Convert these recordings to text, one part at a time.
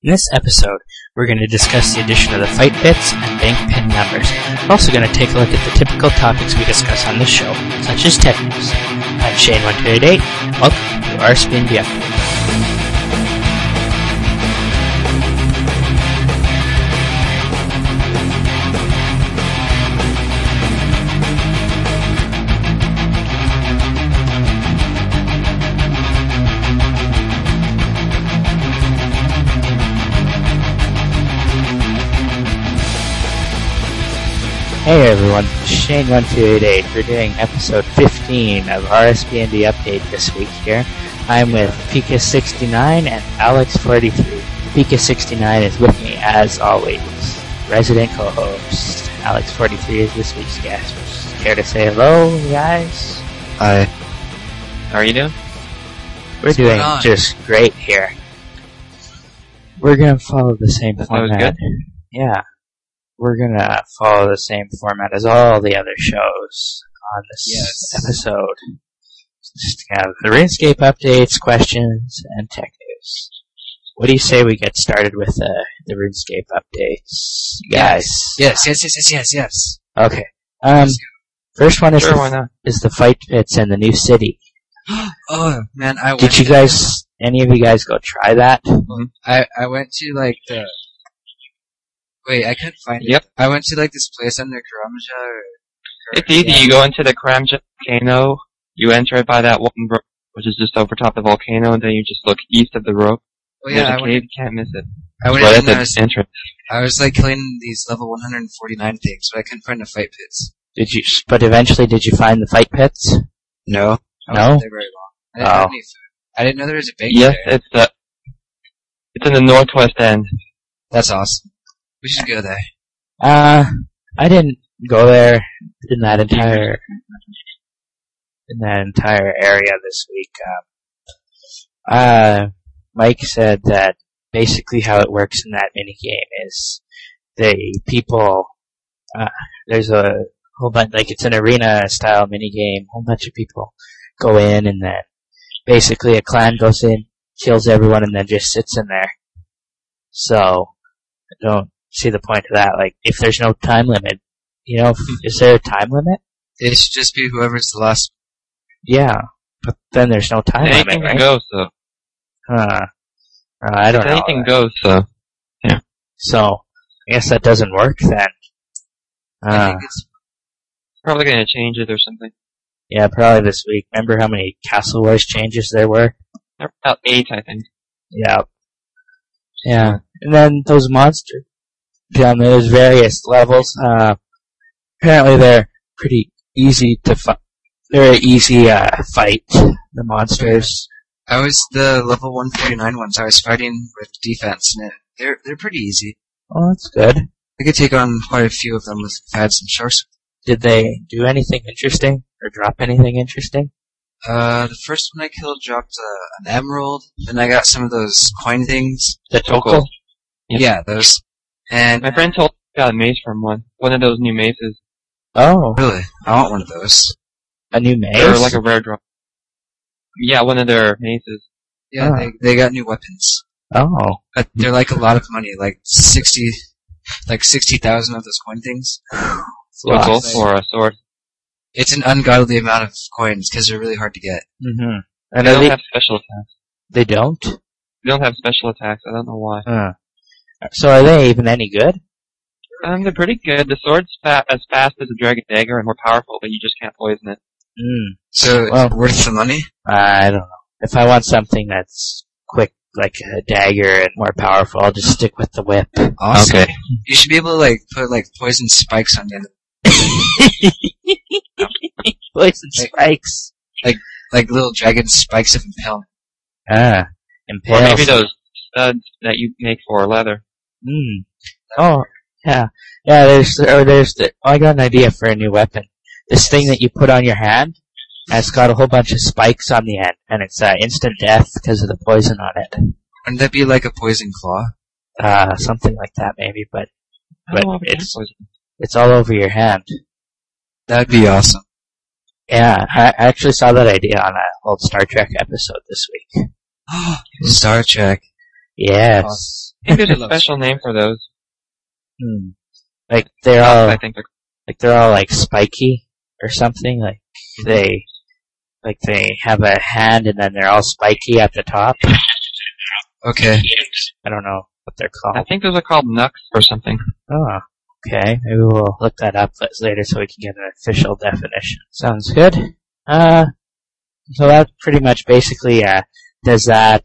In this episode, we're going to discuss the addition of the fight bits and bank pin numbers. We're also going to take a look at the typical topics we discuss on this show, such as tech news. I'm Shane1288. Welcome to RSP Update. Hey everyone, Shane1288. We're doing episode 15 of RSP Update this week here. I'm with Pika69 and Alex43. Pika69 is with me as always. Resident co-host Alex43 is this week's guest. Care to say hello, guys? Hi. How are you doing? We're doing just great here. We're gonna follow the same format. That was good? Yeah. We're gonna follow the same format as all the other shows on this episode. Just have the RuneScape updates, questions, and tech news. What do you say we get started with the RuneScape updates, guys? Yes. Okay. First one is is the fight pits in the new city. Oh man, Did you guys? Any of you guys go try that? I went to like the. Wait, I couldn't find it. Yep. I went to like this place under Karamja. It's easy. You go into the Karamja volcano, you enter it by that one rope, which is just over top of the volcano, and then you just look east of the rope. Oh yeah, there's a cave, you can't miss it. I went right in at the entrance. I was like killing these level 149 things, but I couldn't find the fight pits. But eventually did you find the fight pits? No. I No? wasn't there very long. I didn't have any food. I didn't know there was a big Yes, there. it's in the northwest end. That's awesome. We should go there. I didn't go there in that entire area this week. Mike said that basically how it works in that minigame is there's a whole bunch, like it's an arena style minigame, a whole bunch of people go in and then basically a clan goes in, kills everyone and then just sits in there. So, I don't see the point of that. Like, if there's no time limit, is there a time limit? It should just be whoever's the last. Yeah, but then there's no time limit, right? Anything goes, so. I don't know. Anything goes, so. Yeah. So, I guess that doesn't work then. I think it's probably gonna change it or something. Yeah, probably this week. Remember how many Castle Wars changes there were? There were about 8, I think. Yeah. Yeah. And then those monsters. There's various levels. Apparently they're pretty easy to fight. They're an easy fight, the monsters. I was the level 149 ones. I was fighting with defense, and they're pretty easy. Oh, that's good. I could take on quite a few of them if I had some sharks. Did they do anything interesting or drop anything interesting? The first one I killed dropped an emerald, then I got some of those coin things. The Tokol? Yeah, those. And my friend told me he got a mace from one of those new maces. Oh. Really? I want one of those. A new mace? They're like a rare drop. Yeah, one of their maces. Yeah, they got new weapons. Oh. But they're like a lot of money, like 60,000 of those coin things. Tokol for a sword. It's an ungodly amount of coins because they're really hard to get. Mm-hmm. And they don't have special attacks. They don't? They don't have special attacks. I don't know why. So are they even any good? They're pretty good. The sword's as fast as a dragon dagger and more powerful, but you just can't poison it. So, worth the money? I don't know. If I want something that's quick, like a dagger, and more powerful, I'll just stick with the whip. Awesome. Okay. You should be able to put poison spikes on the end. Poison spikes. Like little dragon spikes of impalement. Impale. Or maybe those studs that you make for leather. Oh, yeah. Yeah, I got an idea for a new weapon. This thing that you put on your hand, and it's got a whole bunch of spikes on the end, and it's instant death because of the poison on it. Wouldn't that be like a poison claw? Something like that maybe, but it's all over your hand. That'd be awesome. Yeah, I actually saw that idea on an old Star Trek episode this week. Star Trek. Yes. I think there's a special name for those. Like they're all I think like spiky or something. Like they have a hand and then they're all spiky at the top. Okay. I don't know what they're called. I think those are called Nux or something. Oh, okay. Maybe we'll look that up later so we can get an official definition. Sounds good. So that pretty much basically does that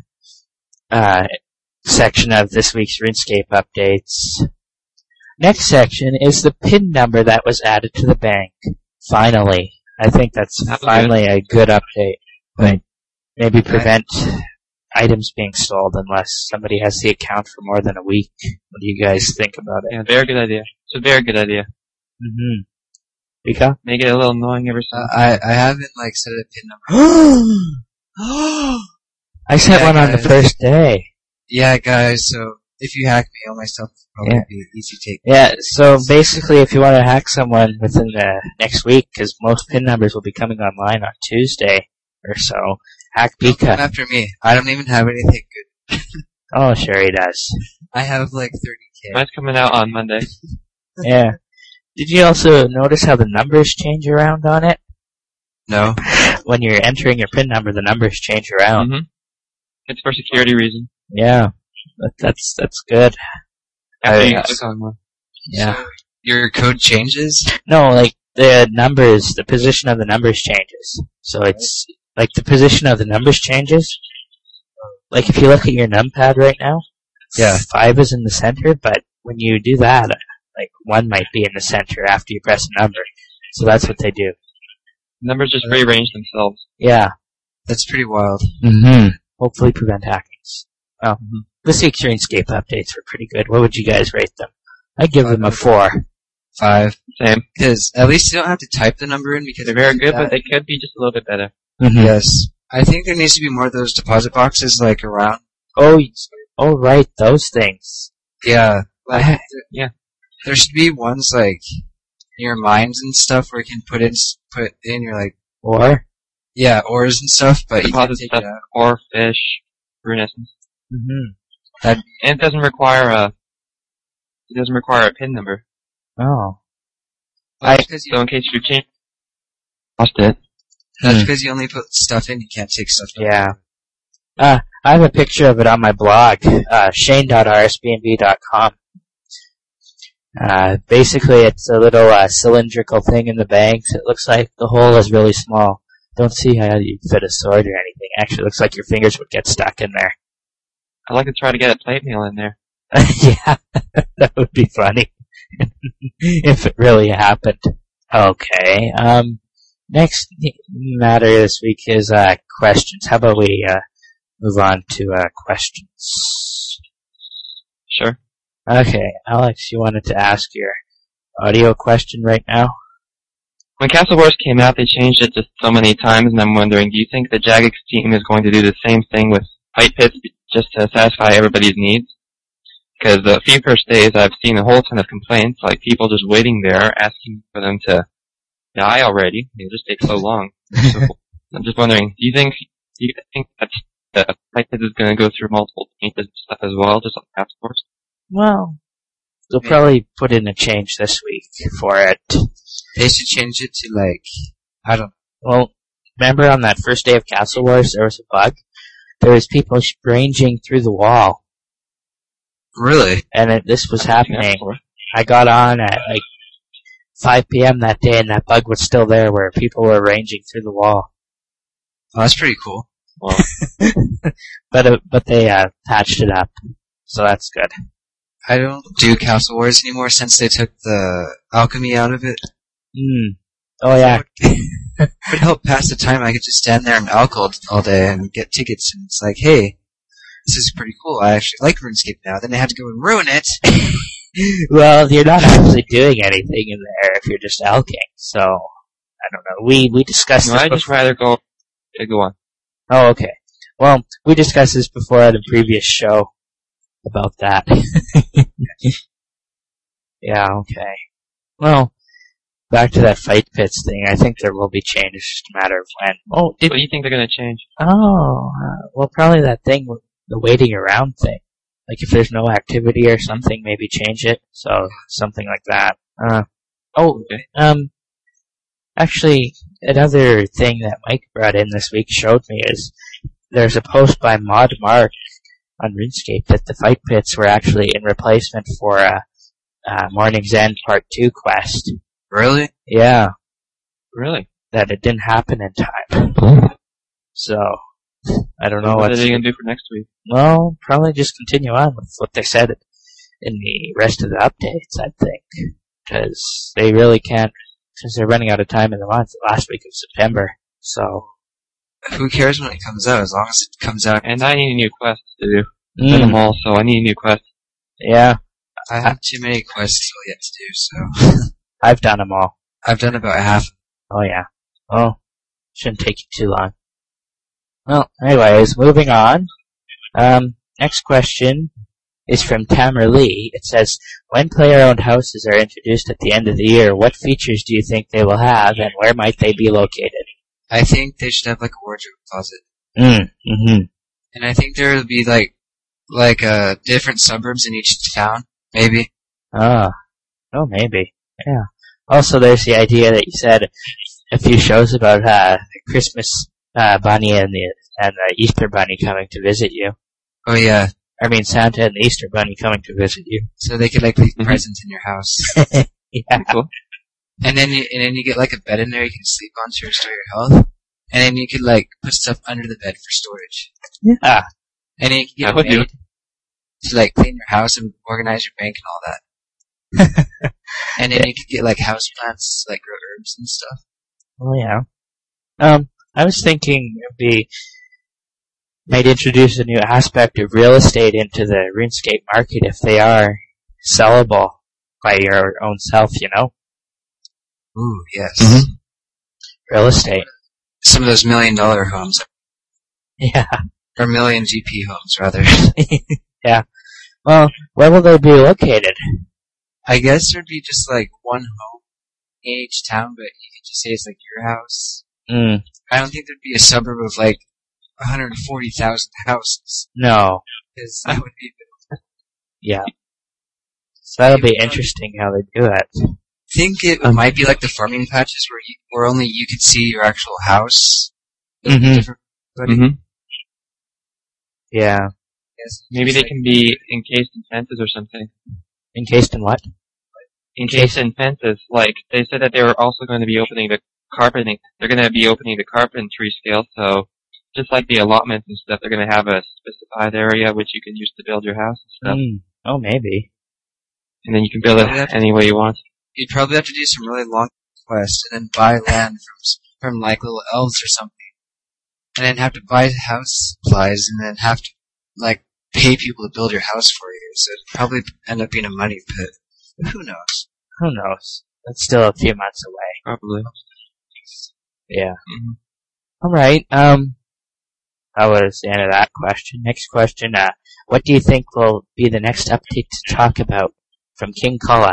section of this week's RuneScape updates. Next section is the PIN number that was added to the bank. Finally. I think that's finally a good update. But maybe prevent items being sold unless somebody has the account for more than a week. What do you guys think about it? Yeah, very good idea. It's a very good idea. Mm-hmm. Vika? Make it a little annoying every time. I haven't set a PIN number. I set one on the first day. Yeah, guys, so if you hack me, all my stuff will probably be easy to take. Yeah, so basically if you want to hack someone within the next week, because most PIN numbers will be coming online on Tuesday or so, hack Pika. Come after me. I don't even have anything good. Oh, sure he does. I have 30K. Mine's coming out on Monday. Yeah. Did you also notice how the numbers change around on it? No. When you're entering your PIN number, the numbers change around. Mm-hmm. It's for security reasons. Yeah. That's good. After you click on one. Yeah. So your code changes? No, the numbers, the position of the numbers changes. So it's, the position of the numbers changes. Like if you look at your numpad right now, 5 is in the center, but when you do that, 1 might be in the center after you press a number. So that's what they do. Numbers just rearrange themselves. Yeah. That's pretty wild. Mm-hmm. Hopefully prevent hackings. Oh, this week's RuneScape updates were pretty good. What would you guys rate them? I'd give them a 4. 5. Same. Because at least you don't have to type the number in because They're very good, but they could be just a little bit better. Mm-hmm. Yes. I think there needs to be more of those deposit boxes around. Oh, right, those things. Yeah. Yeah. There should be ones in your mines and stuff where you can put in your Or? Yeah, ores and stuff, but you can't Deposit take stuff, it out. or fish, rune essence. Mm-hmm. And it doesn't require a PIN number. Oh. So in case you change, lost it. That's because you only put stuff in, you can't take stuff out. Yeah. I have a picture of it on my blog, shane.rsbnb.com. Basically it's a little cylindrical thing in the banks. It looks like the hole is really small. Don't see how you fit a sword or anything. Actually, it looks like your fingers would get stuck in there. I'd like to try to get a plate mail in there. Yeah, that would be funny. If it really happened. Okay, next matter this week is, questions. How about we, move on to, questions? Sure. Okay, Alex, you wanted to ask your audio question right now? When Castle Wars came out, they changed it just so many times, and I'm wondering, do you think the Jagex team is going to do the same thing with fight pits just to satisfy everybody's needs? Because the few first days, I've seen a whole ton of complaints, people just waiting there, asking for them to die already. It just takes so long. So, I'm just wondering, do you think that the fight pit is going to go through multiple changes and stuff as well, just like Castle Wars? Well, they'll probably put in a change this week for it. They should change it to I don't know. Well, remember on that first day of Castle Wars, there was a bug? There was people ranging through the wall. Really? And this was happening. I got on at 5 p.m. that day and that bug was still there where people were ranging through the wall. Oh, that's pretty cool. Well, but they patched it up. So that's good. I don't do Castle Wars anymore since they took the alchemy out of it. Oh yeah. It would help pass the time. I could just stand there and alchol all day and get tickets, and it's hey, this is pretty cool. I actually like RuneScape now. Then they had to go and ruin it. Well, you're not actually doing anything in there if you're just alching, so I don't know. We discussed this I'd just rather go on. Oh, okay. Well, we discussed this before at a previous show about that. Yeah, okay. Well, back to that fight pits thing. I think there will be changes, just a matter of when. Oh, What do you think they're going to change? well, probably that thing with the waiting around thing. Like if there's no activity or something, maybe change it. So something like that. Actually, another thing that Mike brought in this week showed me is there's a post by Mod Mark on RuneScape that the fight pits were actually in replacement for Morning's End Part 2 quest. Really? Yeah, Really? that it didn't happen in time. So, I don't know what what are they going to do for next week? Well, probably just continue on with what they said in the rest of the updates, I think. Because they really can't, since they're running out of time in the month, last week of September. So. Who cares when it comes out, as long as it comes out. And I need a new quest to do. I've done them all, so I need a new quest. Yeah. I have too many quests still yet to do, so. I've done them all. I've done about half. Oh yeah. Oh, shouldn't take you too long. Well, anyways, moving on. Next question is from Tamer Lee. It says, when player-owned houses are introduced at the end of the year, what features do you think they will have, and where might they be located? I think they should have like a wardrobe closet. Mm-hmm. And I think there will be like different suburbs in each town, maybe. Oh, maybe. Yeah. Also, there's the idea that you said a few shows about the Christmas bunny and the Easter bunny coming to visit you. Oh yeah. I mean, Santa and the Easter bunny coming to visit you. So they could like leave presents in your house. Yeah. Cool. And then you get like a bed in there you can sleep on to restore your health. And then you could like put stuff under the bed for storage. Yeah. And then you can I get would do paid to like clean your house and organize your bank and all that. And then you could get like house plants, like grow herbs and stuff. Oh yeah. I was thinking might introduce a new aspect of real estate into the RuneScape market if they are sellable by your own self, you know? Ooh, yes. Mm-hmm. Real estate. Some of those $1 million homes. Yeah. Or million GP homes, rather. Yeah. Well, where will they be located? I guess there'd be just like one home in each town, but you could just say it's like your house. Mm. I don't think there'd be a suburb of like 140,000 houses. No. Because that would be... Yeah. So that'll be interesting how they do it. I think it might be like the farming patches where only you could see your actual house. Mm-hmm. Mm-hmm. Yeah. Yes, Maybe they can be encased in fences or something. Encased in what? Encased in fences. Like, they said that they were also going to be opening the carpeting. They're going to be opening the carpentry scale, so just like the allotments and stuff, they're going to have a specified area which you can use to build your house and stuff. Oh, maybe. And then you can build it any way you want. You'd probably have to do some really long quests and then buy land from like little elves or something. And then have to buy house supplies and then have to like pay people to build your house for you. So it'd probably end up being a money pit. But who knows? Who knows? That's still a few months away. Probably. Yeah. Mm-hmm. Alright, that was the end of that question. Next question, what do you think will be the next update to talk about? From King Kala.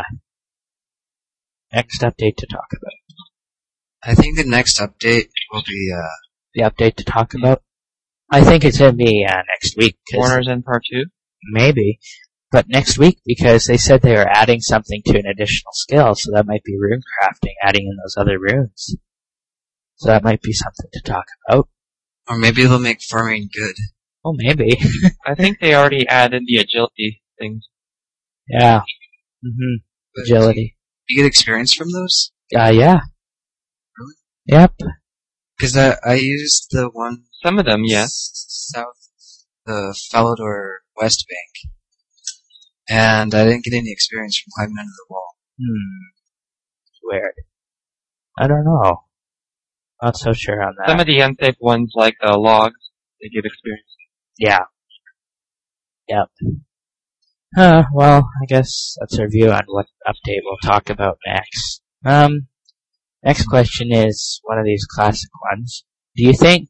Next update to talk about. I think the next update will be, The update to talk about? I think it's going to be next week. Mourner's End Part 2? Maybe. But next week, because they said they were adding something to an additional skill, so that might be rune crafting, adding in those other runes. So that might be something to talk about. or maybe they'll make farming good. Oh, maybe. I think they already added the agility things. Yeah. Mm-hmm. Agility. You get experience from those? Yeah. Really? Yep. Because I used the one Some of them, yes. south, the Falador West Bank, and I didn't get any experience from climbing under the wall. Weird. I don't know. Not so sure on that. Some of the unsafe ones, like logs, they give experience. Yeah. Yep. Well, I guess that's a review on what update we'll talk about next. Next question is one of these classic ones. Do you think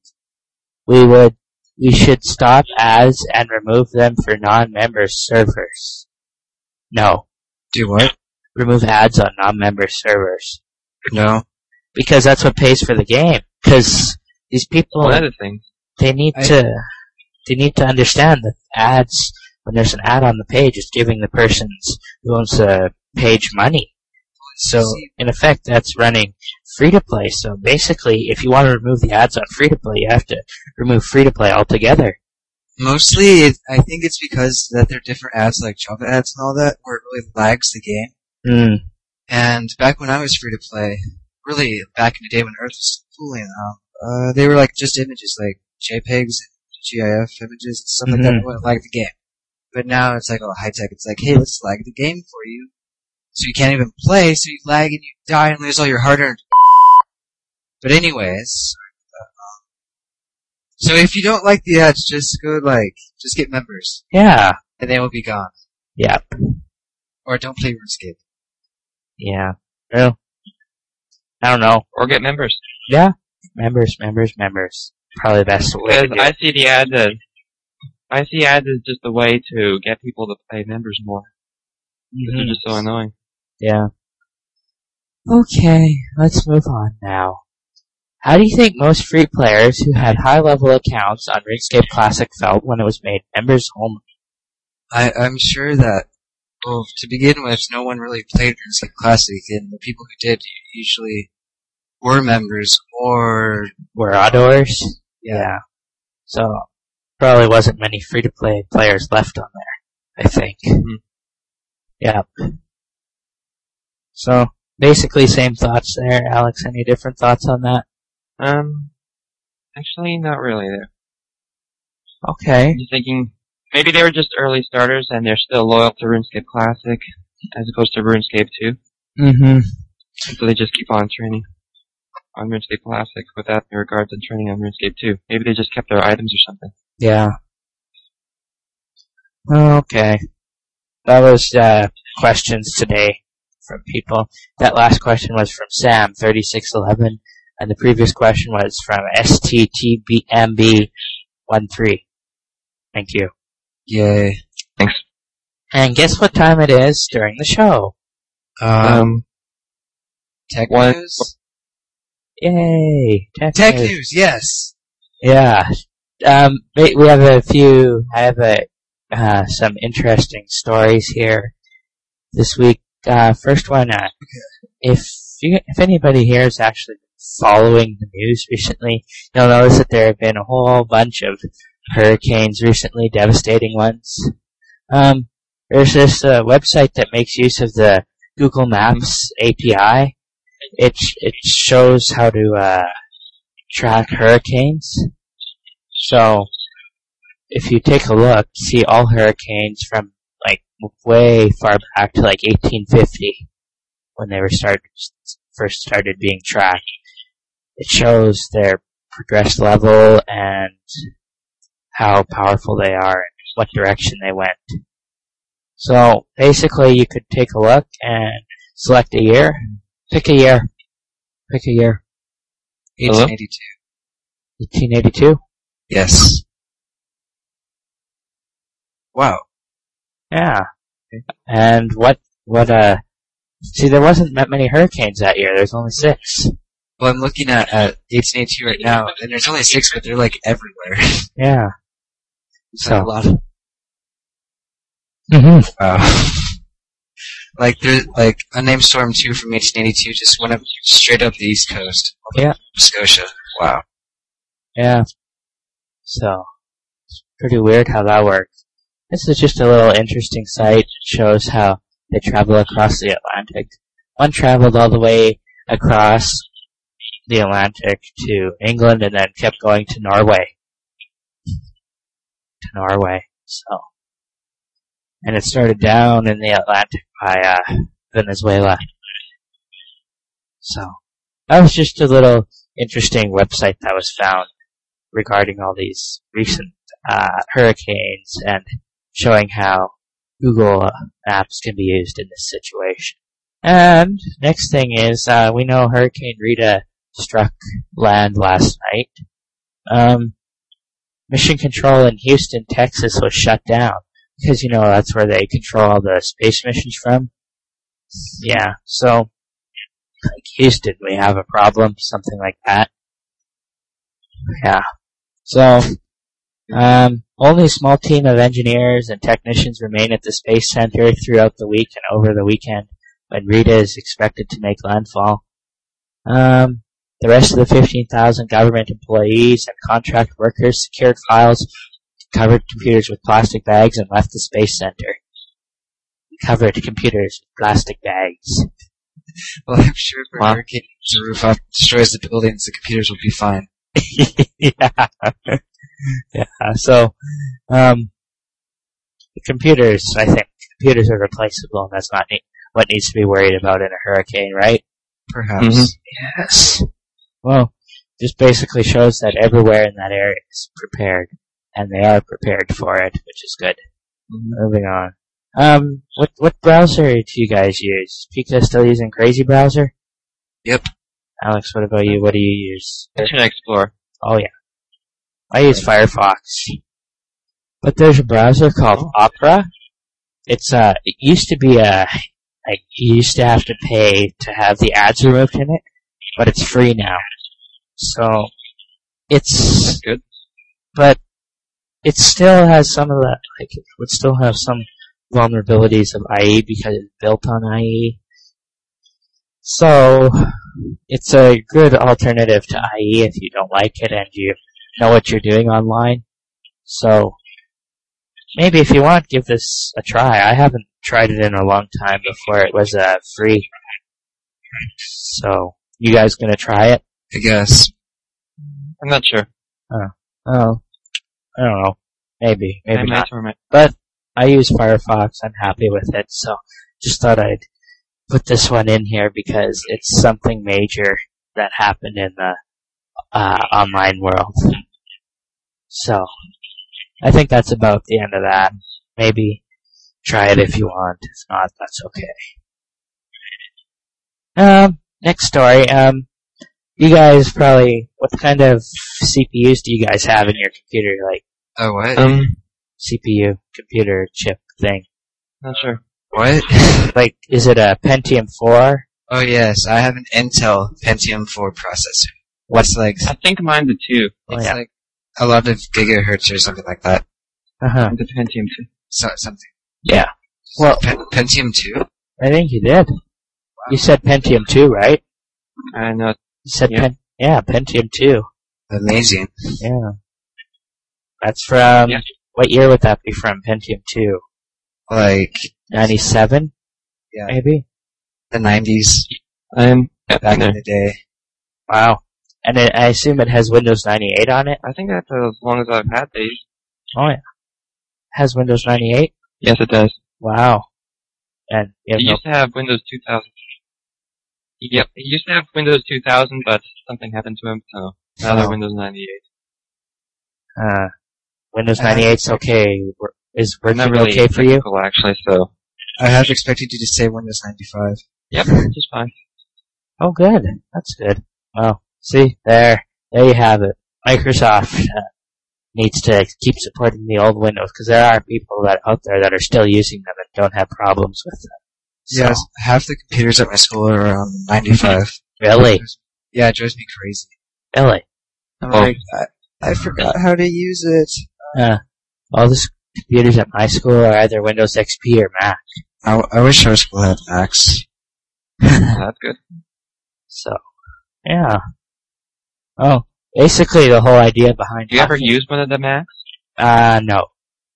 we should stop ads and remove them for non-member servers? No. Do what? Remove ads on non-member servers. No. Because that's what pays for the game. Because these people, One of the things. they need to understand that ads when there's an ad on the page, it's giving the person who owns the page money. So, in effect, that's running free-to-play. So, basically, if you want to remove the ads on free-to-play, you have to remove free-to-play altogether. Mostly, I think it's because that there are different ads, like Java ads and all that, where it really lags the game. And back when I was free-to-play, really back in the day when Earth was cooling out, they were like just images, like JPEGs and GIF images and stuff like that. It wouldn't lag the game. But now it's like all high-tech. It's like, hey, let's lag the game for you. So you can't even play, so you lag and you die and lose all your hard-earned. But anyways, so if you don't like the ads, just just get members. Yeah. And they will be gone. Yep. Or don't play RuneScape. Yeah. Well, I don't know. Or get members. Yeah. Members. Probably the best way to do it. I see ads as just a way to get people to play members more. They're just so annoying. Yeah. Okay, let's move on now. How do you think most free players who had high-level accounts on RuneScape Classic felt when it was made members only? I'm sure that, well, to begin with, no one really played RuneScape Classic, and the people who did usually were members or were adoors? Yeah. So, probably wasn't many free-to-play players left on there, I think. Mm-hmm. Yeah. So, basically same thoughts there. Alex, any different thoughts on that? Actually, not really there. Okay. I'm just thinking, maybe they were just early starters and they're still loyal to RuneScape Classic as opposed to RuneScape 2. Mm-hmm. So they just keep on training on RuneScape Classic without any regards to training on RuneScape 2. Maybe they just kept their items or something. Yeah. Okay. That was, questions today from people. That last question was from Sam3611, and the previous question was from STTBMB13. Thank you. Yay. Thanks. And guess what time it is during the show? Tech news? Yay! Tech news, yes! Yeah. We have some interesting stories here this week. First one, if anybody here has actually been following the news recently, you'll notice that there have been a whole bunch of hurricanes recently, devastating ones. There's this website that makes use of the Google Maps API. It shows how to track hurricanes. So, if you take a look, see all hurricanes from way far back to 1850, when they were first started being tracked. It shows their progress level and how powerful they are and what direction they went. So basically, you could take a look and select a year. Pick a year. 1882. 1882? Yes. Wow. Yeah. And see, there wasn't that many hurricanes that year. There's only 6. Well, I'm looking at 1882 right now, and there's only 6, but they're everywhere. Yeah. So a lot. Mm-hmm. There's Unnamed Storm 2 from 1882 just went up straight up the East Coast. Yeah. Nova Scotia. Wow. Yeah. So, it's pretty weird how that works. This is just a little interesting site. It shows how they travel across the Atlantic. One traveled all the way across the Atlantic to England and then kept going to Norway. So. And it started down in the Atlantic by, Venezuela. So. That was just a little interesting website that was found regarding all these recent, hurricanes and showing how Google Maps can be used in this situation. And next thing is, we know Hurricane Rita struck land last night. Mission control in Houston, Texas was shut down because, that's where they control all the space missions from. Yeah, so, Houston, we have a problem, something like that. Yeah. So, Only a small team of engineers and technicians remain at the Space Center throughout the week and over the weekend when Rita is expected to make landfall. The rest of the 15,000 government employees and contract workers secured files, covered computers with plastic bags, and left the Space Center. Covered computers with plastic bags. Well, I'm sure if a hurricane hits the roof off destroys the buildings, the computers will be fine. Yeah. So, the computers, I think, computers are replaceable, and that's not what needs to be worried about in a hurricane, right? Perhaps. Mm-hmm. Yes. Well, just basically shows that everywhere in that area is prepared, and they are prepared for it, which is good. Moving on. What browser do you guys use? Pika still using Crazy Browser? Yep. Alex, what about you? What do you use? Internet Explorer. Oh yeah. I use Firefox. But there's a browser called Opera. It's it used to be you used to have to pay to have the ads removed in it, but it's free now. So it's good. But it still has some of the it would still have some vulnerabilities of IE because it's built on IE. So it's a good alternative to IE if you don't like it and you know what you're doing online. So maybe if you want, give this a try. I haven't tried it in a long time before it was free. So you guys gonna try it? I guess. I'm not sure. Oh, I don't know. Maybe not. Might. But I use Firefox. I'm happy with it. So just thought I'd put this one in here because it's something major that happened in the online world. So I think that's about the end of that. Maybe try it if you want. If not, that's okay. Next story. You guys probably, what kind of CPUs do you guys have in your computer? Like, Oh, what? CPU, computer chip thing. Not sure. What? Like, is it a Pentium 4? Oh, yes. I have an Intel Pentium 4 processor. What's like... I think mine's a 2. It's like a lot of gigahertz or something like that. Uh-huh. It's a Pentium 2. So, something. Yeah. Well, Pentium 2? I think you did. Wow. You said Pentium 2, right? I know. You said Pentium 2. Amazing. Yeah. That's from, what year would that be from, Pentium 2? Like... 97? Yeah. Maybe? The 90s. Back in the day. Wow. And I assume it has Windows 98 on it? I think that's as long as I've had these. Oh yeah. Has Windows 98? Yes, it does. Wow. And it used to have Windows 2000. Yep, it used to have Windows 2000, but something happened to him, so now they're Windows 98. Windows 98's okay. Is working really okay for you? Actually, so. I have expected you to say Windows 95. Yep, just fine. Oh, good. That's good. Well, see, there you have it. Microsoft needs to keep supporting the old Windows because there are people out there that are still using them and don't have problems with them. So. Yes, half the computers at my school are around 95. Really? Yeah, it drives me crazy. Really? I'm like, I forgot how to use it. All the computers at my school are either Windows XP or Mac. I wish our school had Macs. That's good. So, yeah. Oh, basically the whole idea behind... Do you ever use one of the Macs? No.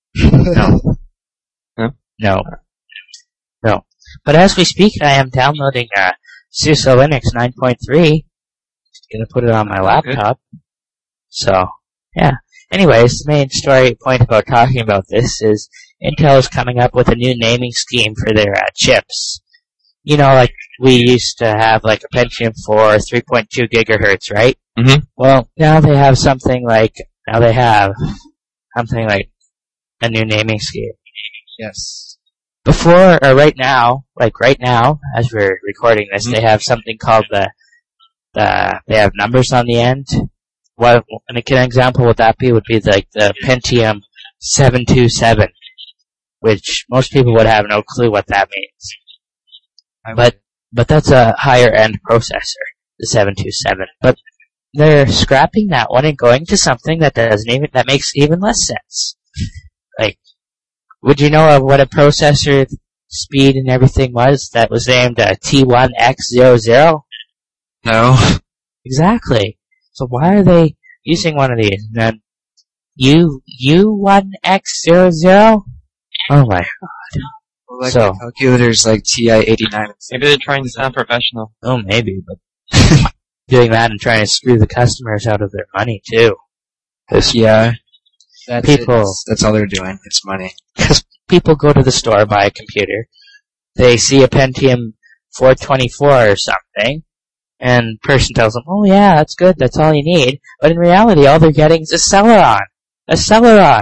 No. But as we speak, I am downloading SUSE Linux 9.3. Gonna put it on my laptop. Good. So, yeah. Anyways, the main story point about talking about this is Intel is coming up with a new naming scheme for their chips. You know, like we used to have like a Pentium 4, 3.2 gigahertz, right? Mm-hmm. Well, now they have something like a new naming scheme. Yes. Before, or right now, as we're recording this, they have something called they have numbers on the end. What, an example would that be? Would be like the Pentium 727, which most people would have no clue what that means. But that's a higher end processor, the 727. But they're scrapping that one and going to something that makes even less sense. Like, would you know what a processor speed and everything was that was named T1X00? No. Exactly. So why are they using one of these? And then U1X00? Oh my god. Like the calculators like TI-89. Maybe they're trying to sound professional. Oh, maybe, but doing that and trying to screw the customers out of their money too. Yeah. That's all they're doing. It's money. Because people go to the store, buy a computer, they see a Pentium 424 or something, and the person tells them, oh yeah, that's good, that's all you need. But in reality, all they're getting is a Celeron. A Celeron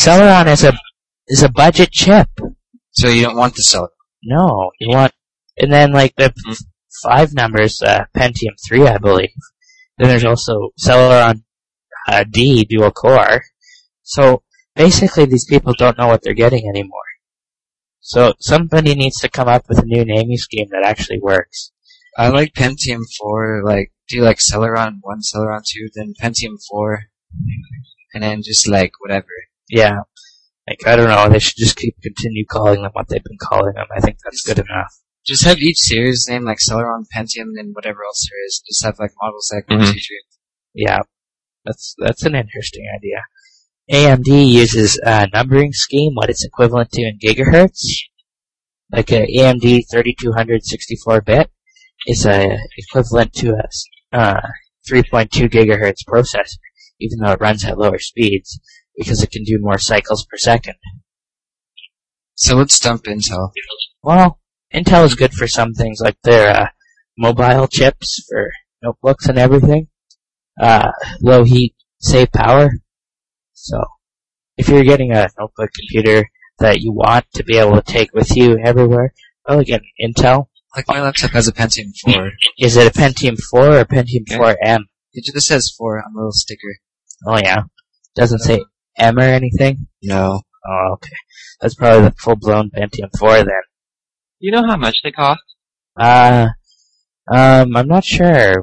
is a budget chip. So you don't want the Celeron? No, you want, and then like the 5 numbers, Pentium 3, I believe. Then there's also Celeron D dual core. So basically, these people don't know what they're getting anymore. So somebody needs to come up with a new naming scheme that actually works. I like Pentium 4, like, do like Celeron 1, Celeron 2, then Pentium 4, and then just like, whatever. Yeah. Like, I don't know, they should just continue calling them what they've been calling them. I think that's good enough. Just have each series name like Celeron, Pentium, and whatever else there is. Just have like models like 1, 2, 3. Yeah. That's an interesting idea. AMD uses a numbering scheme, what it's equivalent to in gigahertz. Like a AMD 3200 64-bit is equivalent to a 3.2 gigahertz processor, even though it runs at lower speeds, because it can do more cycles per second. So let's dump Intel. Well, Intel is good for some things, like their mobile chips for notebooks and everything. Low heat, save power. So, if you're getting a notebook computer that you want to be able to take with you everywhere, probably get an Intel. Like my laptop has a Pentium 4. Is it a Pentium 4 or a Pentium 4M? It just says 4 on the little sticker. Oh yeah. Doesn't say M or anything? No. Oh, okay. That's probably the full-blown Pentium 4 then. You know how much they cost? I'm not sure.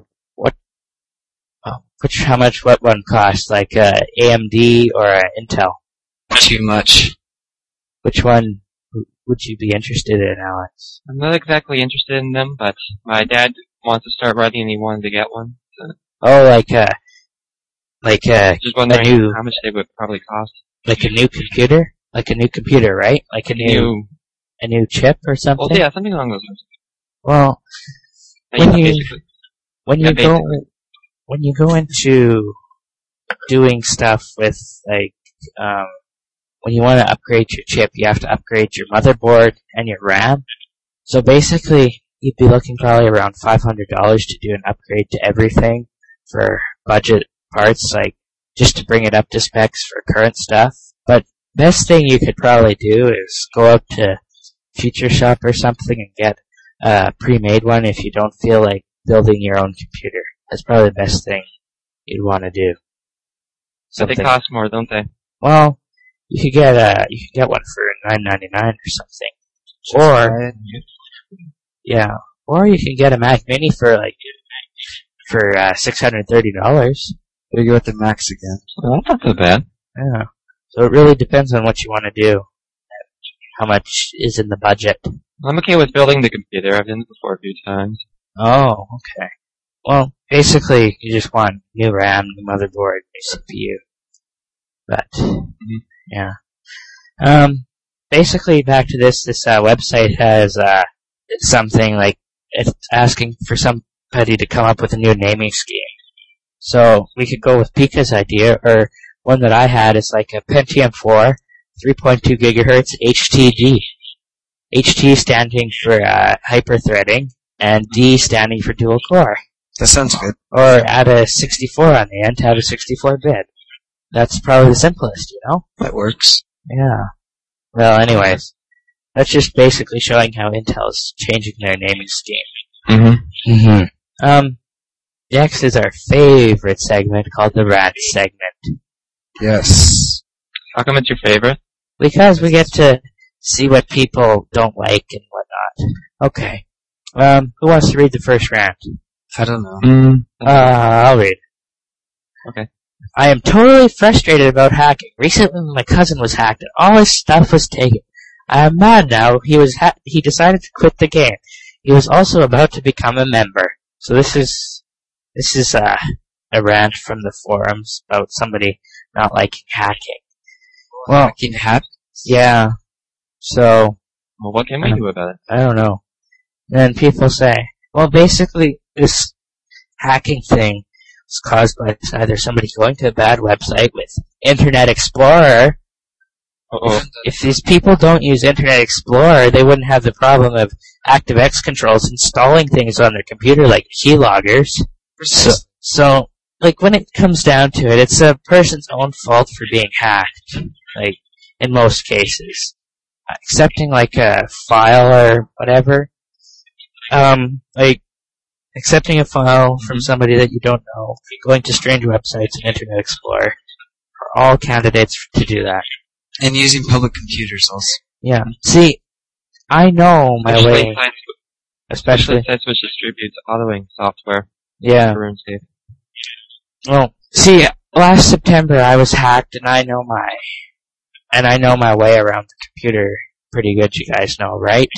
How much what one costs, like AMD or Intel? Too much. Which one would you be interested in, Alex? I'm not exactly interested in them, but my dad wants to start writing and he wanted to get one. So. Oh, just wondering how much they would probably cost. Like a new computer? Like a new computer, right? Like a new chip or something? Well, yeah, something along those lines. Well, when you go into doing stuff with, like, when you want to upgrade your chip, you have to upgrade your motherboard and your RAM. So basically, you'd be looking probably around $500 to do an upgrade to everything for budget parts, like, just to bring it up to specs for current stuff. But best thing you could probably do is go up to Future Shop or something and get a pre-made one if you don't feel like building your own computer. That's probably the best thing you'd want to do. But they cost more, don't they? Well, you could get one for $9.99 or something. Or you can get a Mac Mini for $630. There you go with the Macs again. Well, that's not so bad. Yeah. So it really depends on what you want to do. How much is in the budget. I'm okay with building the computer. I've done it before a few times. Oh, okay. Well, basically, you just want new RAM, new motherboard, new CPU. But, yeah. Basically, back to this website has, something like, it's asking for somebody to come up with a new naming scheme. So, we could go with Pika's idea, or one that I had is like a Pentium 4, 3.2 gigahertz HTD. HT standing for, hyper-threading, and D standing for dual core. That sounds good. Or add a 64 on the end to have a 64-bit. That's probably the simplest, you know? That works. Yeah. Well, anyways, that's just basically showing how Intel's changing their naming scheme. Next is our favorite segment called the rant segment. Yes. How come it's your favorite? Because we get to see what people don't like and whatnot. Okay. Who wants to read the first rant? I don't know. I'll read. Okay. I am totally frustrated about hacking. Recently, my cousin was hacked and all his stuff was taken. I am mad now. He decided to quit the game. He was also about to become a member. So this is a rant from the forums about somebody not liking hacking. Well, Hacking happens. yeah. So Well, what can we do about it? I don't know. And people say, well, basically, this hacking thing was caused by either somebody going to a bad website with Internet Explorer. Uh-oh. If these people don't use Internet Explorer, they wouldn't have the problem of ActiveX controls installing things on their computer like keyloggers. So, like, when it comes down to it, it's a person's own fault for being hacked. Like, in most cases. Accepting, like, a file or whatever. Like, accepting a file from somebody that you don't know, going to strange websites and Internet Explorer are all candidates to do that. And using public computers also. Yeah. See, I know my way. Especially Especially, sites which distributes autoing software yeah. for RuneScape. Well, see, last September I was hacked and I know my way around the computer pretty good, you guys know, right?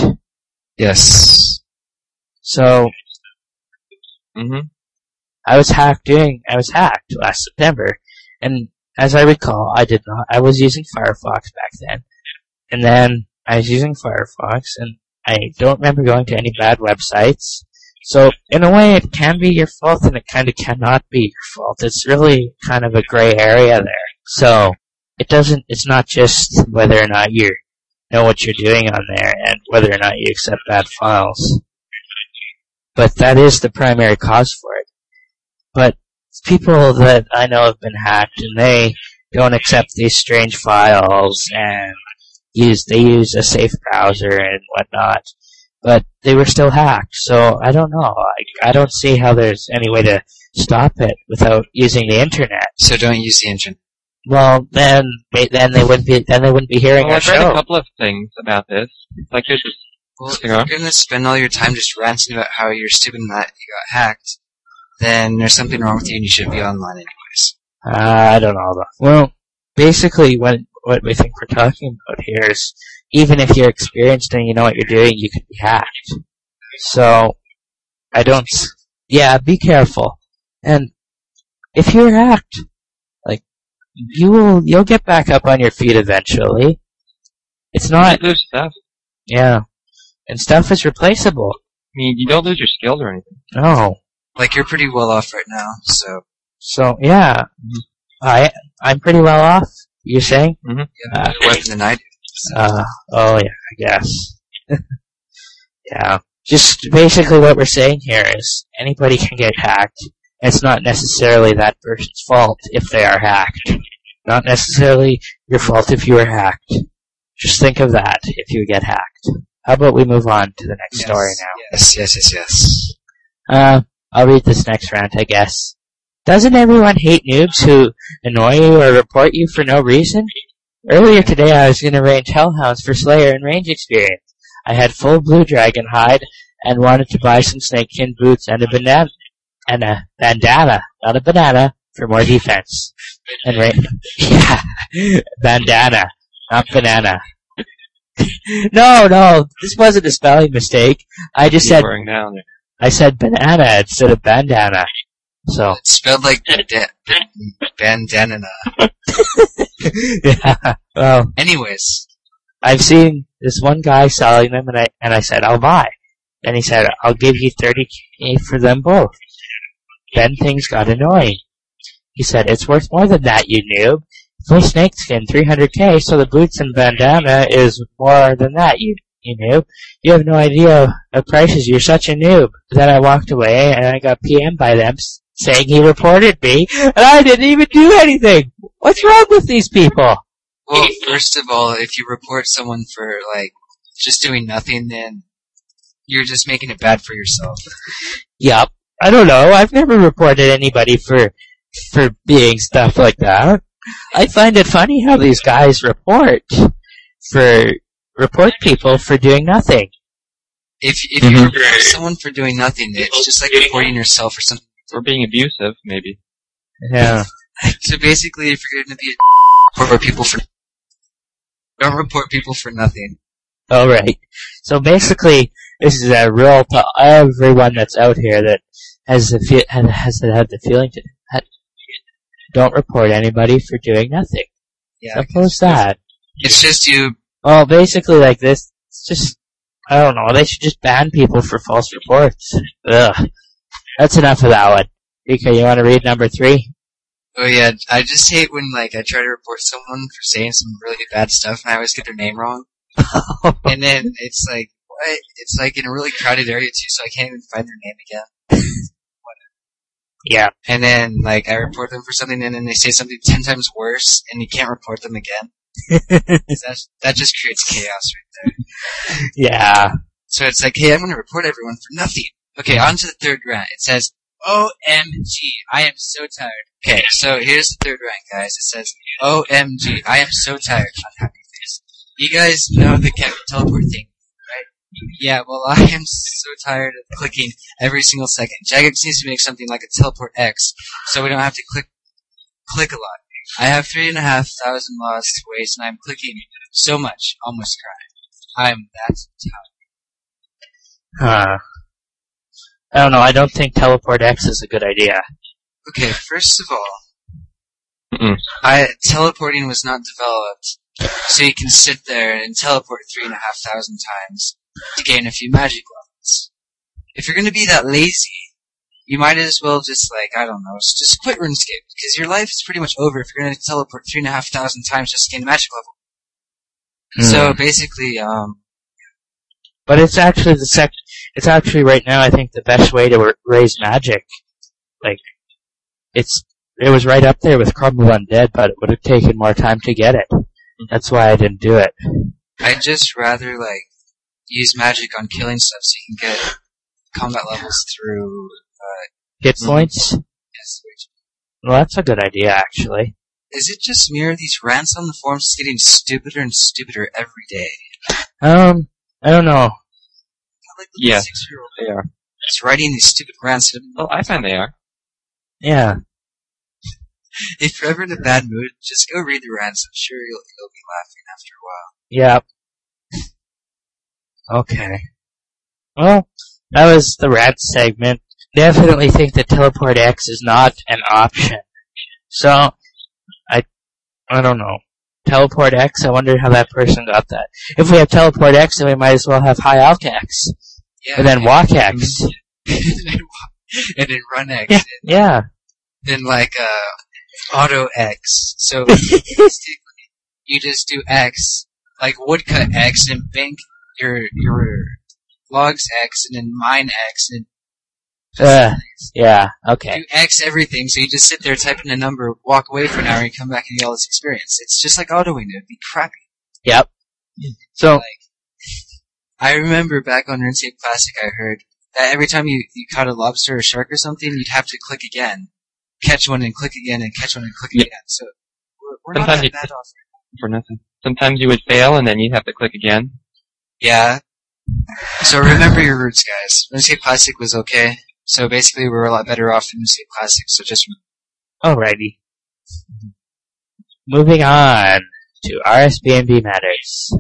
Yes. So, Mm-hmm. I was hacked last September, and as I recall, I was using Firefox back then, and then I was using Firefox, and I don't remember going to any bad websites, so in a way it can be your fault, and it kind of cannot be your fault. It's really kind of a gray area there, so it's not just whether or not you know what you're doing on there, and whether or not you accept bad files. But that is the primary cause for it. But people that I know have been hacked and they don't accept these strange files and they use a safe browser and whatnot. But they were still hacked, so I don't know. I don't see how there's any way to stop it without using the internet. So don't use the internet. Well, then they wouldn't be hearing Well, our I've read show. a couple of things about this. Like there's this. Well, if Hang on. you're going to spend all your time just ranting about how you're stupid and that you got hacked, then there's something wrong with you and you should be online anyways. I don't know though. Well, basically what we think we're talking about here is even if you're experienced and you know what you're doing, you could be hacked. So, be careful. And if you're hacked, like, you'll get back up on your feet eventually. It's not, You lose stuff. yeah. And stuff is replaceable. I mean, you don't lose your skills or anything. No. Like, you're pretty well off right now, so. So, yeah. I'm pretty well off, you're saying? Mm-hmm. Yeah, better weapon than I do. Oh yeah, I guess. Yeah. Just basically what we're saying here is anybody can get hacked. It's not necessarily that person's fault if they are hacked. Not necessarily your fault if you were hacked. Just think of that if you get hacked. How about we move on to the next story now? Yes. I'll read this next rant, I guess. Doesn't everyone hate noobs who annoy you or report you for no reason? Earlier today I was going to range Hellhounds for Slayer and range experience. I had full blue dragon hide and wanted to buy some snakeskin boots and a bandana, not a banana, for more defense. And bandana, not banana. No, this wasn't a spelling mistake. I just said Down there. I said banana instead of bandana. So It's spelled like bandana. yeah. Well, Anyways, I've seen this one guy selling them, and I said I'll buy. Then he said I'll give you $30K for them both. Then things got annoying. He said it's worth more than that, you noob. Full snakeskin, $300K, so the boots and bandana is more than that, you noob. You have no idea of prices, you're such a noob. Then I walked away, and I got PM by them saying he reported me, and I didn't even do anything. What's wrong with these people? well, first of all, if you report someone for, like, just doing nothing, then you're just making it bad for yourself. Yup. I don't know. I've never reported anybody for being stuff like that. I find it funny how these guys report people for doing nothing. If you report someone for doing nothing, it's just like reporting yourself for something. Or being abusive, maybe. Yeah. So basically, if you're going to be don't report people for nothing. All right. So basically, this is a rule to everyone that's out here that has had the feeling to don't report anybody for doing nothing. Yeah. Simple as that. It's just you. Well, basically like this, it's just, I don't know, they should just ban people for false reports. Ugh. That's enough of that one. Pika, you want to read number 3? Oh yeah, I just hate when I try to report someone for saying some really bad stuff and I always get their name wrong. And then it's like, what? It's in a really crowded area too, so I can't even find their name again. Yeah. And then I report them for something and then they say something 10 times worse and you can't report them again. That just creates chaos right there. Yeah. So it's like, hey, I'm gonna report everyone for nothing. Okay, on to the third rant. It says, OMG, I am so tired. Okay, so here's the third rant, guys. It says, OMG, I am so tired. Unhappy face. You guys know the teleport thing, right? Yeah, well, I am so tired of clicking every single second. Jagex needs to make something like a teleport X, so we don't have to click a lot. I have 3,500 lost ways, and I'm clicking so much, almost crying. I'm that tired. I don't know, I don't think Teleport X is a good idea. Okay, first of all, teleporting was not developed so you can sit there and teleport 3,500 times to gain a few magic levels. If you're gonna be that lazy, you might as well just I don't know, just quit RuneScape, because your life is pretty much over if you're gonna teleport 3,500 times just to gain a magic level. So basically, but it's actually it's actually right now, I think, the best way to raise magic. It was right up there with Crumble Undead, but it would have taken more time to get it. That's why I didn't do it. I'd just rather, use magic on killing stuff so you can get combat levels through, hit points? Yes. Well, that's a good idea, actually. Is it just me or these rants on the forums getting stupider and stupider every day? I don't know. Yeah, 6-year-old they are. It's writing these stupid rants. Well, I find they are. Yeah. If you're ever in a bad mood, just go read the rants. I'm sure you'll be laughing after a while. Yep. Okay. Well, that was the rant segment. Definitely think that Teleport X is not an option. So, I don't know. Teleport X, I wonder how that person got that. If we have Teleport X, then we might as well have High Alch X. Yeah, and then Walk X. and then Run X. Yeah. Then Auto X. So you just do X, Woodcut X, and bank your logs X, and then mine X, and yeah, okay. do X everything, so you just sit there, type in a number, walk away for an hour, and come back and get all this experience. It's just like autoing it. It'd be crappy. Yep. So, I remember back on RuneScape Classic, I heard that every time you caught a lobster or shark or something, you'd have to click again. Catch one and click again, and catch one and click again. So, we're not that bad off for nothing. Sometimes you would fail, and then you'd have to click again. Yeah. So remember your roots, guys. RuneScape Classic was okay. So basically, we're a lot better off in RuneScape Classic, so just alrighty. Moving on to RSBNB matters.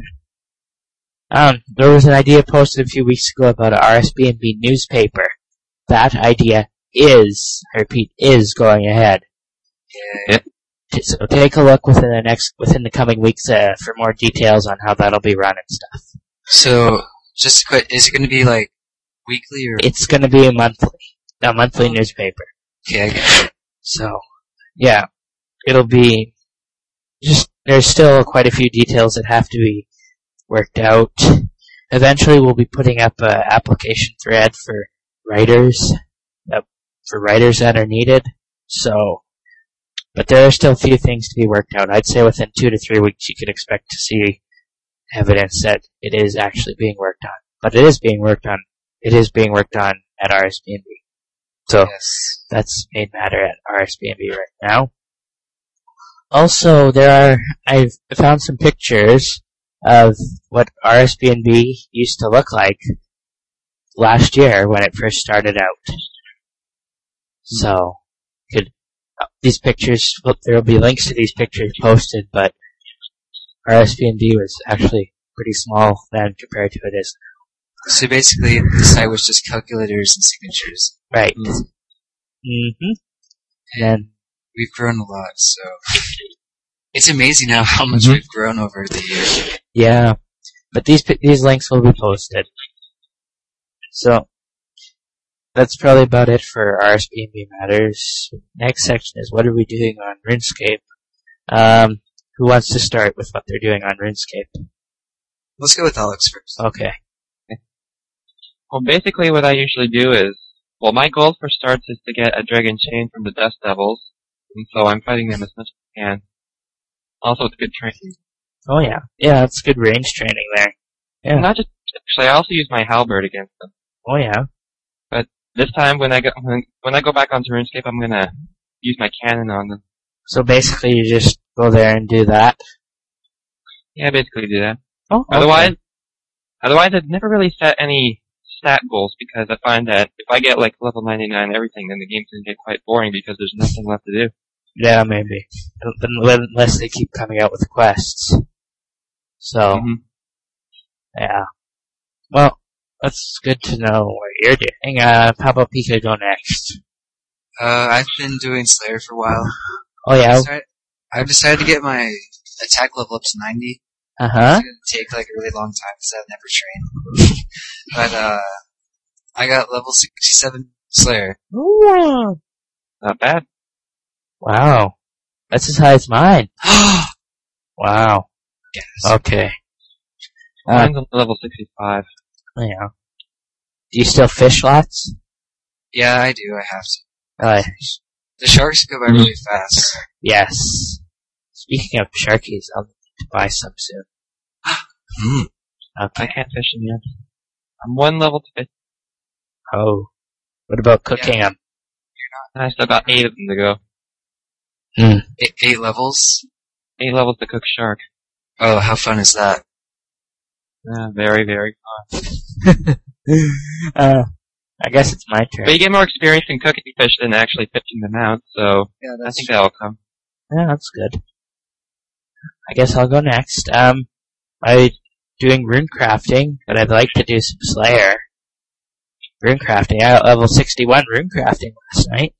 There was an idea posted a few weeks ago about an RSBNB newspaper. That idea is going ahead. Yeah. So take a look within the coming weeks for more details on how that'll be run and stuff. So, just quick, is it going to be weekly or? It's going to be a monthly newspaper. Okay, I get it. So, yeah, it'll be there's still quite a few details that have to be worked out. Eventually, we'll be putting up an application thread for writers that are needed. So, but there are still a few things to be worked out. I'd say within 2 to 3 weeks, you could expect to see evidence that it is actually being worked on. But it is being worked on. It is being worked on at RSBNB. So, yes. That's main matter at RSBNB right now. Also, I've found some pictures of what RSBNB used to look like last year when it first started out. So, these pictures, there will be links to these pictures posted, but RSBND was actually pretty small then compared to it is. So basically, the site was just calculators and signatures. Right. Mm-hmm. And we've grown a lot, so it's amazing how much we've grown over the years. Yeah, but these links will be posted. So that's probably about it for RSBNB matters. Next section is what are we doing on RuneScape? Who wants to start with what they're doing on RuneScape? Let's go with Alex first. Okay. Well, basically what I usually do is, well, my goal for starts is to get a Dragon Chain from the Dust Devils, and so I'm fighting them as much as I can. Also, it's good training. Oh yeah. Yeah, it's good range training there. Yeah. Not just, actually, I also use my Halberd against them. Oh yeah. But this time, when I go back onto RuneScape, I'm gonna use my cannon on them. So basically you just go there and do that? Yeah, basically do that. Oh, okay. Otherwise I'd never really set any stat goals because I find that if I get like level 99 everything, then the game's gonna get quite boring because there's nothing left to do. Yeah, maybe. Unless they keep coming out with quests. So, yeah. Well, that's good to know what you're doing. How about Pika go next? I've been doing Slayer for a while. Oh yeah? I've decided to get my attack level up to 90. Uh-huh. It's gonna take like a really long time because I've never trained. But, I got level 67 Slayer. Ooh. Not bad. Wow. That's as high as mine. Wow. Yes. Okay. Mine's on level 65. Yeah. Do you still fish lots? Yeah, I do. I have to. Right. The sharks go by really fast. Yes. Speaking of sharkies, I'll need to buy some soon. Okay. I can't fish them yet. I'm one level to fish. Oh. What about cooking them? And I still got 8 of them to go. 8 levels? 8 levels to cook shark. Oh, how fun is that? Very, very fun. I guess it's my turn. But you get more experience in cooking fish than actually fishing them out, so Yeah, I think that'll come. Yeah, that's good. I guess I'll go next. I'm doing rune crafting, but I'd like to do some Slayer. Rune crafting. I got level 61 rune crafting last night.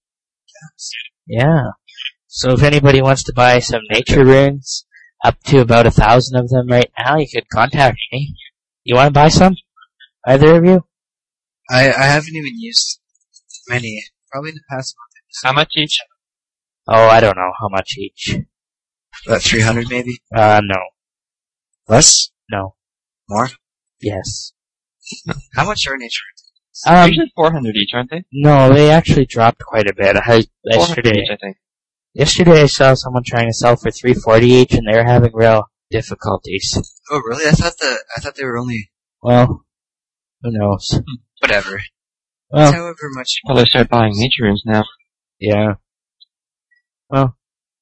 Yeah. So if anybody wants to buy some nature runes, up to about 1,000 of them right now, you could contact me. You want to buy some? Either of you? I haven't even used many. Probably in the past month. How much each? Oh, I don't know how much each. About 300 maybe? No. Less? No. More? Yes. How much are nature? Usually 400 each, aren't they? No, they actually dropped quite a bit. 400 each, I think. Yesterday I saw someone trying to sell for 340 each, and they were having real difficulties. Oh, really? I thought they were only... Well, who knows? Whatever. Well, However much... Well, they start buying nature runes now. yeah. Well,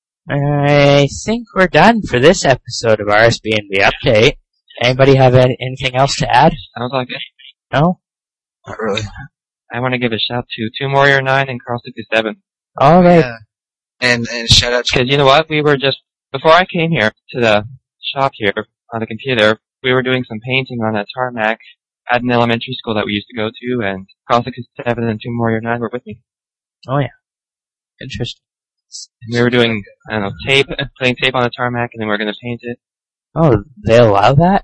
I think we're done for this episode of RSBNB Update. Anybody have anything else to add? Sounds like it. No? Not really. I want to give a shout to Tomb Warrior 9 and Cross67. Alright. Yeah. And shout out to... Because you know what? We were just, before I came here to the shop here on the computer, we were doing some painting on a tarmac at an elementary school that we used to go to, and Cross67 and Tomb Warrior 9 were with me. Oh yeah. Interesting. We were doing, I don't know, tape, putting tape on the tarmac, and then we were going to paint it. Oh, they allow that?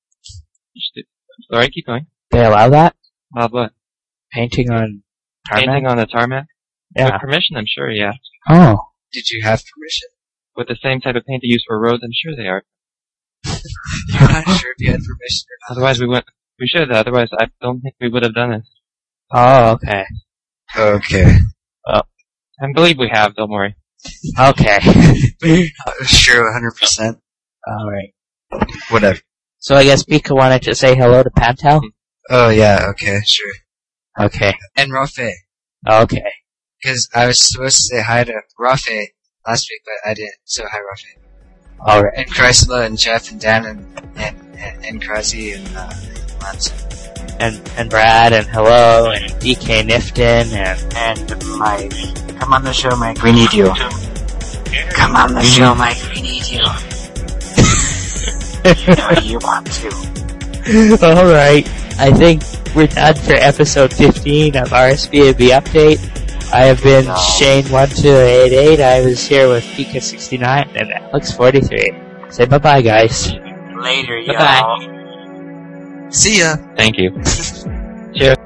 Sorry, keep going. They allow that? What? Painting on tarmac? Painting on the tarmac? Yeah. With permission, I'm sure, yeah. Oh. Did you have permission? With the same type of paint they use for roads, I'm sure they are. You're not sure if you had permission or not. Otherwise we should, otherwise I don't think we would have done it. Oh, okay. Okay. I believe we have, don't worry. Okay. Sure, 100%. Alright. Whatever. So I guess Pika wanted to say hello to Pantel? Oh, yeah, okay, sure. Okay. And Rafe. Okay. Because I was supposed to say hi to Rafe last week, but I didn't. So hi, Rafe. Alright. And Chrysler and Jeff and Dan and Krasi and Lance. And Brad and hello and DK Nifton and my Come on the show, Mike. We need you. Come on the show, Mike. We need you. You know you want to. Alright, I think we're done for episode 15 of RSBNB Update. I have been Shane1288. I was here with Pika69 and Alex43. Say bye-bye, guys. Later, Bye-bye. y'all. See ya. Thank you. Cheers.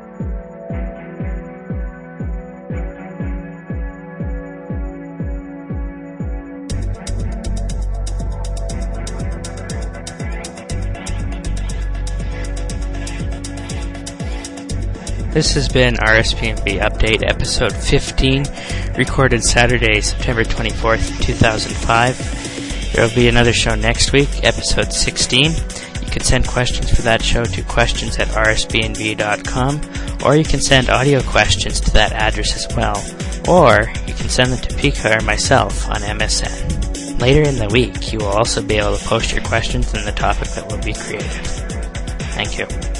This has been RSPNB Update Episode 15, recorded Saturday, September 24th, 2005. There will be another show next week, Episode 16. You can send questions for that show to questions@rsbnb.com, or you can send audio questions to that address as well, or you can send them to Pika or myself on MSN. Later in the week, you will also be able to post your questions in the topic that will be created. Thank you.